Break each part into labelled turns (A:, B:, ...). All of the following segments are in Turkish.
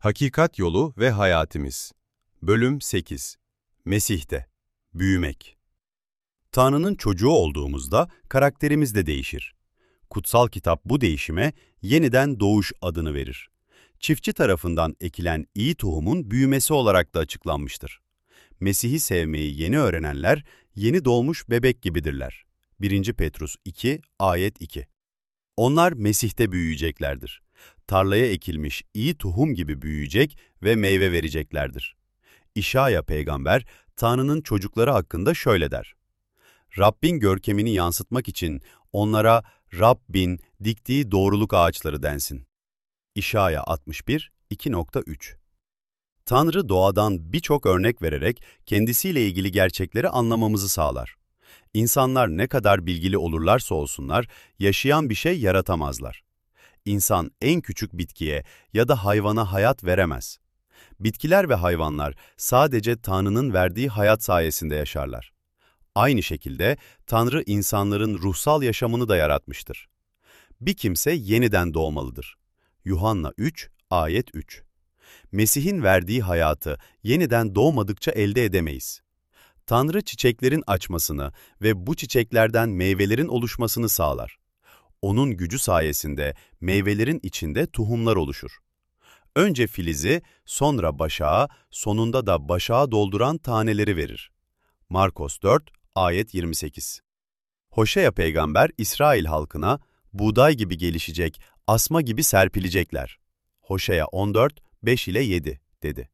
A: Hakikat Yolu ve Hayatimiz. Bölüm 8. Mesih'te. Büyümek. Tanrı'nın çocuğu olduğumuzda karakterimiz de değişir. Kutsal kitap bu değişime yeniden doğuş adını verir. Çiftçi tarafından ekilen iyi tohumun büyümesi olarak da açıklanmıştır. Mesih'i sevmeyi yeni öğrenenler, yeni doğmuş bebek gibidirler. 1. Petrus 2, ayet 2. Onlar Mesih'te büyüyeceklerdir. Tarlaya ekilmiş iyi tohum gibi büyüyecek ve meyve vereceklerdir. İşaya peygamber, Tanrı'nın çocukları hakkında şöyle der: Rabbin görkemini yansıtmak için onlara Rabbin diktiği doğruluk ağaçları densin. İşaya 61, 2.3. Tanrı doğadan birçok örnek vererek kendisiyle ilgili gerçekleri anlamamızı sağlar. İnsanlar ne kadar bilgili olurlarsa olsunlar, yaşayan bir şey yaratamazlar. İnsan en küçük bitkiye ya da hayvana hayat veremez. Bitkiler ve hayvanlar sadece Tanrı'nın verdiği hayat sayesinde yaşarlar. Aynı şekilde Tanrı insanların ruhsal yaşamını da yaratmıştır. Bir kimse yeniden doğmalıdır. Yuhanna 3, ayet 3. Mesih'in verdiği hayatı yeniden doğmadıkça elde edemeyiz. Tanrı çiçeklerin açmasını ve bu çiçeklerden meyvelerin oluşmasını sağlar. Onun gücü sayesinde meyvelerin içinde tohumlar oluşur. Önce filizi, sonra başağı, sonunda da başağı dolduran taneleri verir. Markos 4, ayet 28. Hoşea peygamber İsrail halkına, buğday gibi gelişecek, asma gibi serpilecekler. Hoşea 14, 5 ile 7 dedi.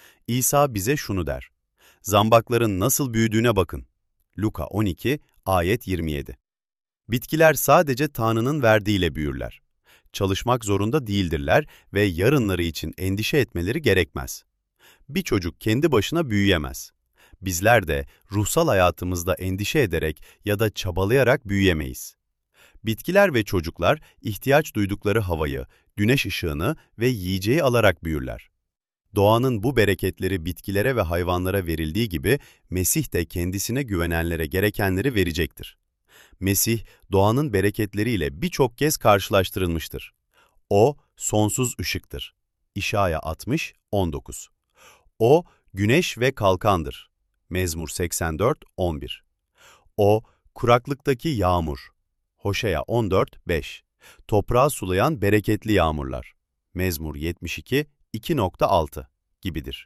A: İsa bize şunu der: Zambakların nasıl büyüdüğüne bakın. Luka 12, ayet 27. Bitkiler sadece Tanrı'nın verdiğiyle büyürler. Çalışmak zorunda değildirler ve yarınları için endişe etmeleri gerekmez. Bir çocuk kendi başına büyüyemez. Bizler de ruhsal hayatımızda endişe ederek ya da çabalayarak büyüyemeyiz. Bitkiler ve çocuklar ihtiyaç duydukları havayı, güneş ışığını ve yiyeceği alarak büyürler. Doğanın bu bereketleri bitkilere ve hayvanlara verildiği gibi Mesih de kendisine güvenenlere gerekenleri verecektir. Mesih, doğanın bereketleriyle birçok kez karşılaştırılmıştır. O, sonsuz ışıktır. İşaya 60, 19. O, güneş ve kalkandır. Mezmur 84, 11. O, kuraklıktaki yağmur. Hoşea 14, 5. Toprağı sulayan bereketli yağmurlar. Mezmur 72, 2.6 gibidir.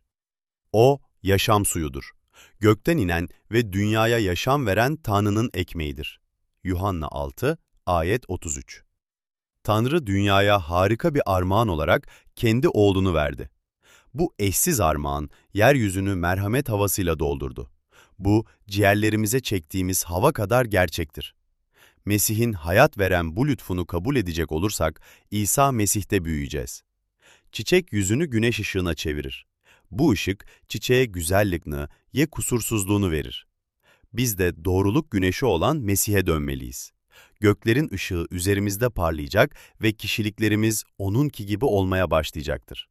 A: O, yaşam suyudur. Gökten inen ve dünyaya yaşam veren Tanrı'nın ekmeğidir. Yuhanna 6, ayet 33. Tanrı dünyaya harika bir armağan olarak kendi oğlunu verdi. Bu eşsiz armağan yeryüzünü merhamet havasıyla doldurdu. Bu, ciğerlerimize çektiğimiz hava kadar gerçektir. Mesih'in hayat veren bu lütfunu kabul edecek olursak, İsa Mesih'te büyüyeceğiz. Çiçek yüzünü güneş ışığına çevirir. Bu ışık, çiçeğe güzelliğini, ye kusursuzluğunu verir. Biz de doğruluk güneşi olan Mesih'e dönmeliyiz. Göklerin ışığı üzerimizde parlayacak ve kişiliklerimiz onunki gibi olmaya başlayacaktır.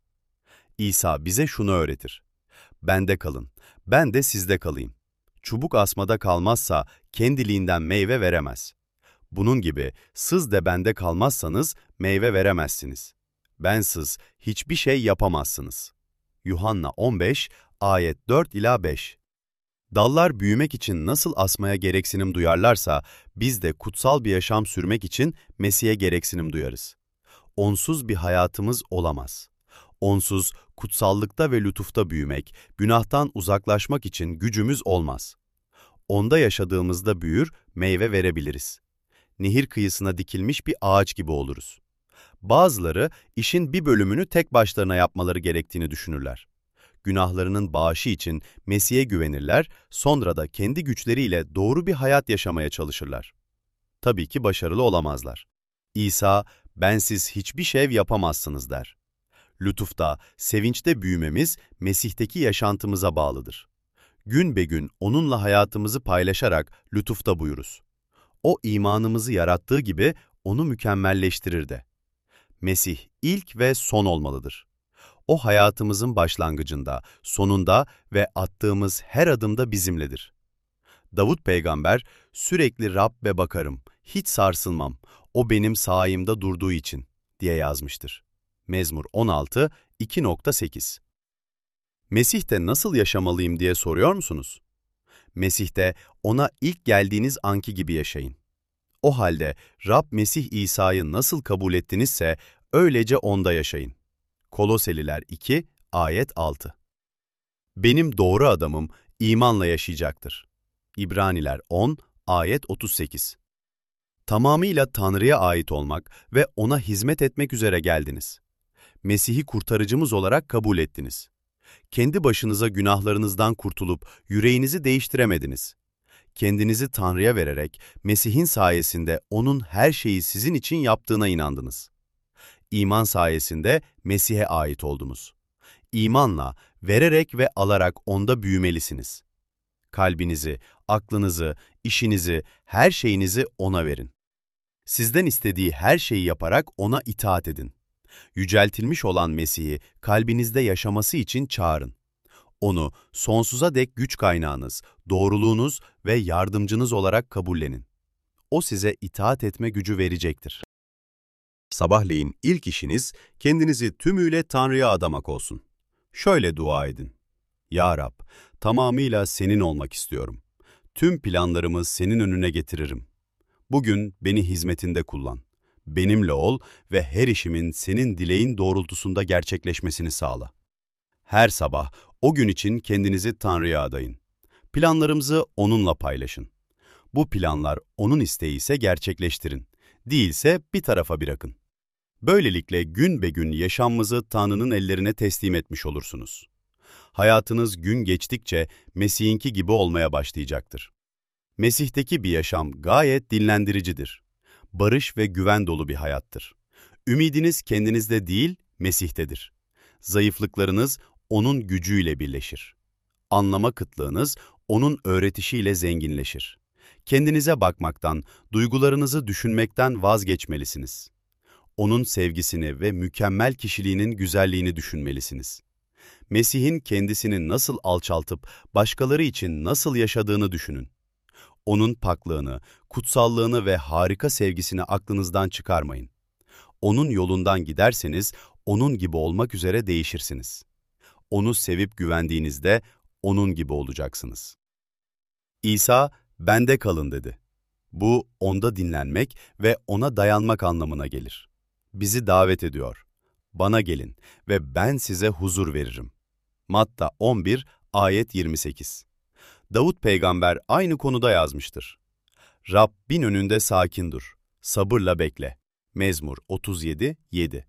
A: İsa bize şunu öğretir: Bende kalın, ben de sizde kalayım. Çubuk asmada kalmazsa kendiliğinden meyve veremez. Bunun gibi siz de bende kalmazsanız meyve veremezsiniz. Bensiz hiçbir şey yapamazsınız. Yuhanna 15, ayet 4 ila 5. Dallar büyümek için nasıl asmaya gereksinim duyarlarsa, biz de kutsal bir yaşam sürmek için Mesih'e gereksinim duyarız. Onsuz bir hayatımız olamaz. Onsuz kutsallıkta ve lütufta büyümek, günahtan uzaklaşmak için gücümüz olmaz. Onda yaşadığımızda büyür, meyve verebiliriz. Nehir kıyısına dikilmiş bir ağaç gibi oluruz. Bazıları işin bir bölümünü tek başlarına yapmaları gerektiğini düşünürler. Günahlarının bağışı için Mesih'e güvenirler, sonra da kendi güçleriyle doğru bir hayat yaşamaya çalışırlar. Tabii ki başarılı olamazlar. İsa, bensiz hiçbir şey yapamazsınız der. Lütufta, sevinçte büyümemiz Mesih'teki yaşantımıza bağlıdır. Gün be gün onunla hayatımızı paylaşarak lütufta buyuruz. O imanımızı yarattığı gibi onu mükemmelleştirir de. Mesih ilk ve son olmalıdır. O hayatımızın başlangıcında, sonunda ve attığımız her adımda bizimledir. Davut peygamber, sürekli Rabbe bakarım, hiç sarsılmam, o benim sağımda durduğu için diye yazmıştır. Mezmur 16, 2.8. Mesih'te nasıl yaşamalıyım diye soruyor musunuz? Mesih'te ona ilk geldiğiniz anki gibi yaşayın. O halde Rab Mesih İsa'yı nasıl kabul ettinizse öylece onda yaşayın. Koloseliler 2, ayet 6. Benim doğru adamım imanla yaşayacaktır. İbraniler 10, ayet 38. Tamamıyla Tanrı'ya ait olmak ve ona hizmet etmek üzere geldiniz. Mesih'i kurtarıcımız olarak kabul ettiniz. Kendi başınıza günahlarınızdan kurtulup yüreğinizi değiştiremediniz. Kendinizi Tanrı'ya vererek Mesih'in sayesinde O'nun her şeyi sizin için yaptığına inandınız. İman sayesinde Mesih'e ait oldunuz. İmanla, vererek ve alarak O'nda büyümelisiniz. Kalbinizi, aklınızı, işinizi, her şeyinizi O'na verin. Sizden istediği her şeyi yaparak O'na itaat edin. Yüceltilmiş olan Mesih'i kalbinizde yaşaması için çağırın. Onu sonsuza dek güç kaynağınız, doğruluğunuz ve yardımcınız olarak kabullenin. O size itaat etme gücü verecektir. Sabahleyin ilk işiniz kendinizi tümüyle Tanrı'ya adamak olsun. Şöyle dua edin. Ya Rab, tamamıyla senin olmak istiyorum. Tüm planlarımı senin önüne getiririm. Bugün beni hizmetinde kullan. Benimle ol ve her işimin senin dileğin doğrultusunda gerçekleşmesini sağla. Her sabah o gün için kendinizi Tanrı'ya adayın. Planlarımızı O'nunla paylaşın. Bu planlar O'nun isteği ise gerçekleştirin. Değilse bir tarafa bırakın. Böylelikle gün be gün yaşamınızı Tanrı'nın ellerine teslim etmiş olursunuz. Hayatınız gün geçtikçe Mesih'inki gibi olmaya başlayacaktır. Mesih'teki bir yaşam gayet dinlendiricidir. Barış ve güven dolu bir hayattır. Ümidiniz kendinizde değil, Mesih'tedir. Zayıflıklarınız O'nun gücüyle birleşir. Anlama kıtlığınız O'nun öğretişiyle zenginleşir. Kendinize bakmaktan, duygularınızı düşünmekten vazgeçmelisiniz. O'nun sevgisini ve mükemmel kişiliğinin güzelliğini düşünmelisiniz. Mesih'in kendisini nasıl alçaltıp başkaları için nasıl yaşadığını düşünün. O'nun paklığını, kutsallığını ve harika sevgisini aklınızdan çıkarmayın. O'nun yolundan giderseniz, O'nun gibi olmak üzere değişirsiniz. O'nu sevip güvendiğinizde, O'nun gibi olacaksınız. İsa, bende kalın dedi. Bu, O'nda dinlenmek ve O'na dayanmak anlamına gelir. Bizi davet ediyor. Bana gelin ve ben size huzur veririm. Matta 11, ayet 28. Davut peygamber aynı konuda yazmıştır. Rabbin önünde sakin dur, sabırla bekle. Mezmur 37, 7.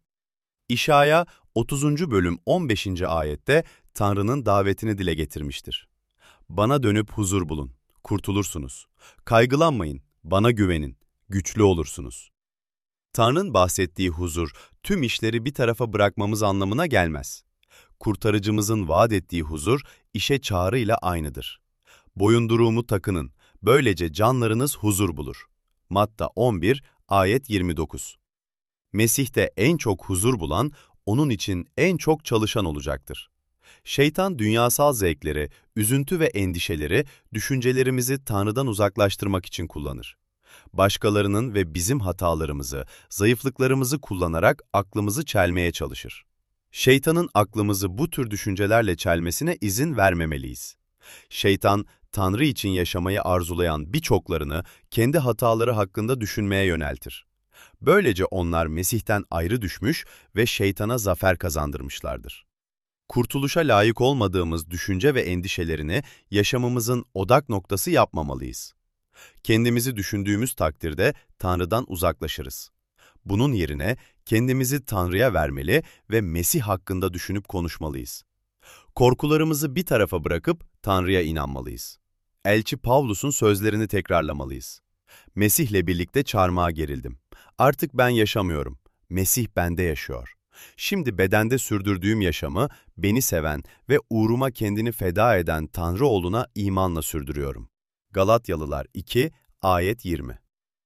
A: İşaya 30. bölüm 15. ayette Tanrı'nın davetini dile getirmiştir. Bana dönüp huzur bulun, kurtulursunuz. Kaygılanmayın, bana güvenin, güçlü olursunuz. Tanrı'nın bahsettiği huzur, tüm işleri bir tarafa bırakmamız anlamına gelmez. Kurtarıcımızın vaat ettiği huzur, işe çağrıyla aynıdır. Boyunduruğumu takının, böylece canlarınız huzur bulur. Matta 11, ayet 29. Mesih'te en çok huzur bulan, onun için en çok çalışan olacaktır. Şeytan dünyasal zevkleri, üzüntü ve endişeleri, düşüncelerimizi Tanrı'dan uzaklaştırmak için kullanır. Başkalarının ve bizim hatalarımızı, zayıflıklarımızı kullanarak aklımızı çelmeye çalışır. Şeytanın aklımızı bu tür düşüncelerle çelmesine izin vermemeliyiz. Şeytan, Tanrı için yaşamayı arzulayan birçoklarını kendi hataları hakkında düşünmeye yöneltir. Böylece onlar Mesih'ten ayrı düşmüş ve şeytana zafer kazandırmışlardır. Kurtuluşa layık olmadığımız düşünce ve endişelerini yaşamımızın odak noktası yapmamalıyız. Kendimizi düşündüğümüz takdirde Tanrı'dan uzaklaşırız. Bunun yerine kendimizi Tanrı'ya vermeli ve Mesih hakkında düşünüp konuşmalıyız. Korkularımızı bir tarafa bırakıp Tanrı'ya inanmalıyız. Elçi Pavlus'un sözlerini tekrarlamalıyız. Mesih'le birlikte çarmıha gerildim. Artık ben yaşamıyorum. Mesih bende yaşıyor. Şimdi bedende sürdürdüğüm yaşamı beni seven ve uğruma kendini feda eden Tanrı oğluna imanla sürdürüyorum. Galatyalılar 2, ayet 20.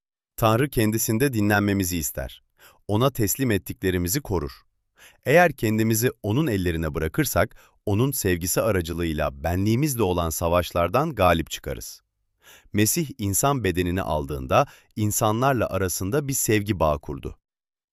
A: Tanrı kendisinde dinlenmemizi ister. Ona teslim ettiklerimizi korur. Eğer kendimizi O'nun ellerine bırakırsak, O'nun sevgisi aracılığıyla benliğimizle olan savaşlardan galip çıkarız. Mesih insan bedenini aldığında insanlarla arasında bir sevgi bağı kurdu.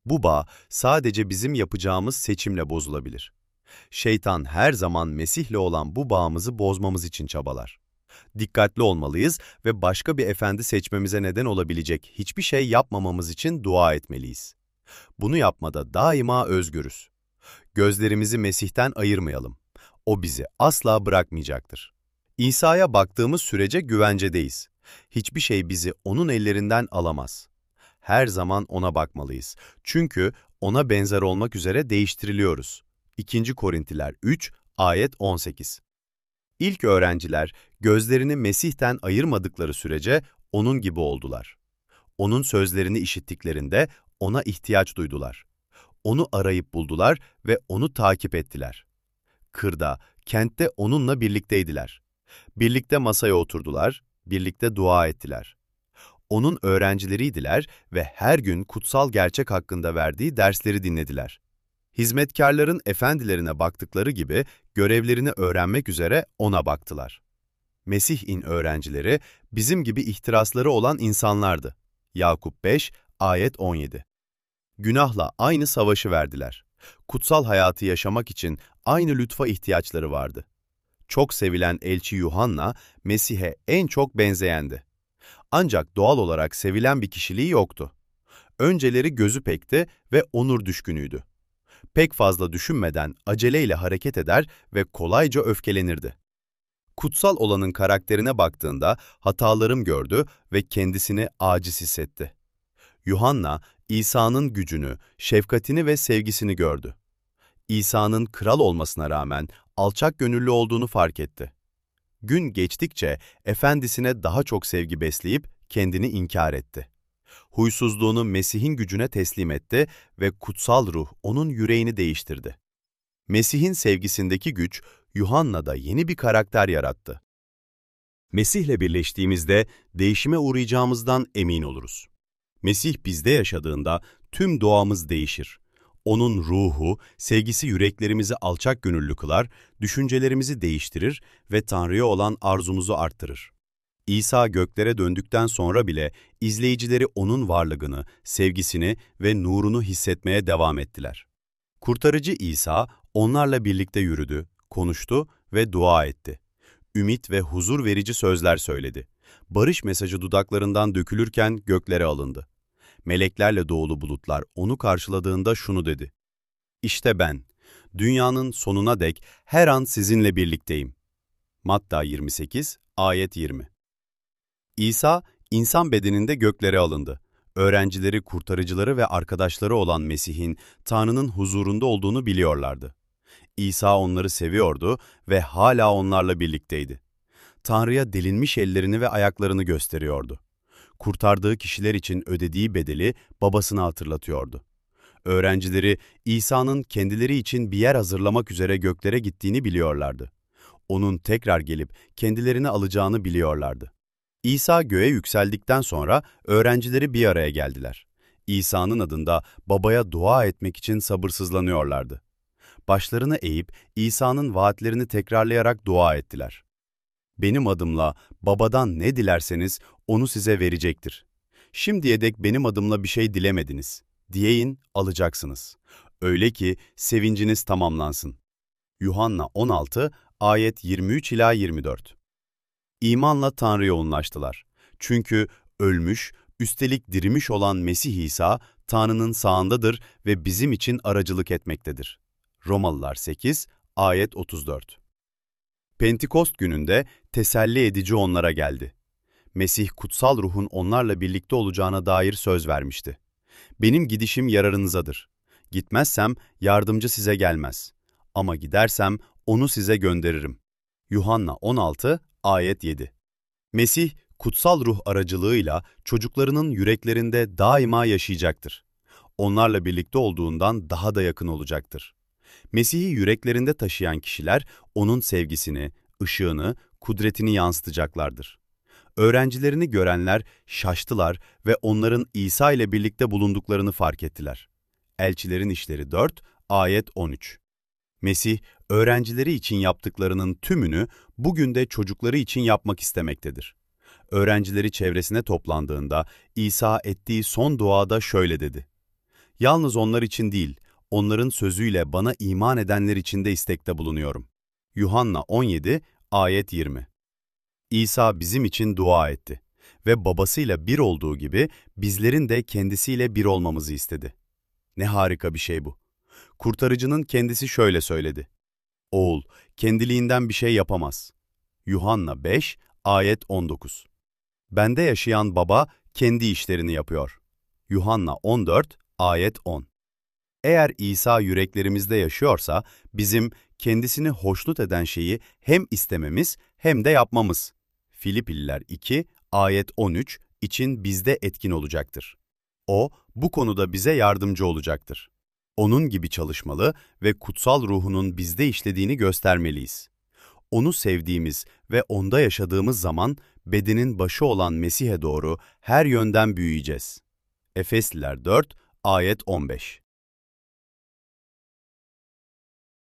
A: Bu bağ sadece bizim yapacağımız seçimle bozulabilir. Şeytan her zaman Mesih'le olan bu bağımızı bozmamız için çabalar. Dikkatli olmalıyız ve başka bir efendi seçmemize neden olabilecek hiçbir şey yapmamamız için dua etmeliyiz. Bunu yapmada daima özgürüz. Gözlerimizi Mesih'ten ayırmayalım. O bizi asla bırakmayacaktır. İsa'ya baktığımız sürece güvencedeyiz. Hiçbir şey bizi onun ellerinden alamaz. Her zaman ona bakmalıyız. Çünkü ona benzer olmak üzere değiştiriliyoruz. 2. Korintiler 3, ayet 18. İlk öğrenciler gözlerini Mesih'ten ayırmadıkları sürece onun gibi oldular. Onun sözlerini işittiklerinde ona ihtiyaç duydular. Onu arayıp buldular ve onu takip ettiler. Kırda, kentte onunla birlikteydiler. Birlikte masaya oturdular, birlikte dua ettiler. Onun öğrencileriydiler ve her gün kutsal gerçek hakkında verdiği dersleri dinlediler. Hizmetkarların efendilerine baktıkları gibi görevlerini öğrenmek üzere ona baktılar. Mesih'in öğrencileri bizim gibi ihtirasları olan insanlardı. Yakup 5, ayet 17. Günahla aynı savaşı verdiler. Kutsal hayatı yaşamak için aynı lütfa ihtiyaçları vardı. Çok sevilen elçi Yuhanna, Mesih'e en çok benzeyendi. Ancak doğal olarak sevilen bir kişiliği yoktu. Önceleri gözü pekti ve onur düşkünüydü. Pek fazla düşünmeden aceleyle hareket eder ve kolayca öfkelenirdi. Kutsal olanın karakterine baktığında hatalarım gördü ve kendisini aciz hissetti. Yuhanna, İsa'nın gücünü, şefkatini ve sevgisini gördü. İsa'nın kral olmasına rağmen alçak gönüllü olduğunu fark etti. Gün geçtikçe efendisine daha çok sevgi besleyip kendini inkar etti. Huysuzluğunu Mesih'in gücüne teslim etti ve kutsal ruh onun yüreğini değiştirdi. Mesih'in sevgisindeki güç, Yuhanna'da yeni bir karakter yarattı. Mesih'le birleştiğimizde değişime uğrayacağımızdan emin oluruz. Mesih bizde yaşadığında tüm doğamız değişir. Onun ruhu, sevgisi yüreklerimizi alçak gönüllü kılar, düşüncelerimizi değiştirir ve Tanrı'ya olan arzumuzu arttırır. İsa göklere döndükten sonra bile izleyicileri onun varlığını, sevgisini ve nurunu hissetmeye devam ettiler. Kurtarıcı İsa onlarla birlikte yürüdü, konuştu ve dua etti. Ümit ve huzur verici sözler söyledi. Barış mesajı dudaklarından dökülürken göklere alındı. Meleklerle dolu bulutlar onu karşıladığında şunu dedi: "İşte ben, dünyanın sonuna dek her an sizinle birlikteyim." Matta 28, ayet 20. İsa, insan bedeninde göklere alındı. Öğrencileri, kurtarıcıları ve arkadaşları olan Mesih'in Tanrı'nın huzurunda olduğunu biliyorlardı. İsa onları seviyordu ve hala onlarla birlikteydi. Tanrı'ya delinmiş ellerini ve ayaklarını gösteriyordu. Kurtardığı kişiler için ödediği bedeli babasına hatırlatıyordu. Öğrencileri İsa'nın kendileri için bir yer hazırlamak üzere göklere gittiğini biliyorlardı. Onun tekrar gelip kendilerini alacağını biliyorlardı. İsa göğe yükseldikten sonra öğrencileri bir araya geldiler. İsa'nın adında babaya dua etmek için sabırsızlanıyorlardı. Başlarını eğip İsa'nın vaatlerini tekrarlayarak dua ettiler. "Benim adımla babadan ne dilerseniz onu size verecektir. Şimdiye dek benim adımla bir şey dilemediniz. Dileyin, alacaksınız. Öyle ki sevinciniz tamamlansın." Yuhanna 16, ayet 23 ila 24. İmanla Tanrı'ya yoğunlaştılar. Çünkü ölmüş, üstelik dirimiş olan Mesih İsa, Tanrı'nın sağındadır ve bizim için aracılık etmektedir. Romalılar 8, ayet 34. Pentekost gününde teselli edici onlara geldi. Mesih kutsal ruhun onlarla birlikte olacağına dair söz vermişti. "Benim gidişim yararınızadır. Gitmezsem yardımcı size gelmez. Ama gidersem onu size gönderirim." Yuhanna 16, ayet 7. Mesih, kutsal ruh aracılığıyla çocuklarının yüreklerinde daima yaşayacaktır. Onlarla birlikte olduğundan daha da yakın olacaktır. Mesih'i yüreklerinde taşıyan kişiler, onun sevgisini, ışığını, kudretini yansıtacaklardır. Öğrencilerini görenler şaştılar ve onların İsa ile birlikte bulunduklarını fark ettiler. Elçilerin İşleri 4, ayet 13. Mesih, öğrencileri için yaptıklarının tümünü bugün de çocukları için yapmak istemektedir. Öğrencileri çevresine toplandığında İsa ettiği son duada şöyle dedi: Yalnız onlar için değil, onların sözüyle bana iman edenler için de istekte bulunuyorum. Yuhanna 17, ayet 20. İsa bizim için dua etti ve babasıyla bir olduğu gibi bizlerin de kendisiyle bir olmamızı istedi. Ne harika bir şey bu. Kurtarıcının kendisi şöyle söyledi: Oğul, kendiliğinden bir şey yapamaz. Yuhanna 5, ayet 19. Bende yaşayan baba kendi işlerini yapıyor. Yuhanna 14, ayet 10. Eğer İsa yüreklerimizde yaşıyorsa, bizim kendisini hoşnut eden şeyi hem istememiz hem de yapmamız. Filipililer 2, ayet 13 için bizde etkin olacaktır. O, bu konuda bize yardımcı olacaktır. Onun gibi çalışmalı ve kutsal ruhunun bizde işlediğini göstermeliyiz. Onu sevdiğimiz ve onda yaşadığımız zaman bedenin başı olan Mesih'e doğru her yönden büyüyeceğiz. Efesliler 4, ayet 15.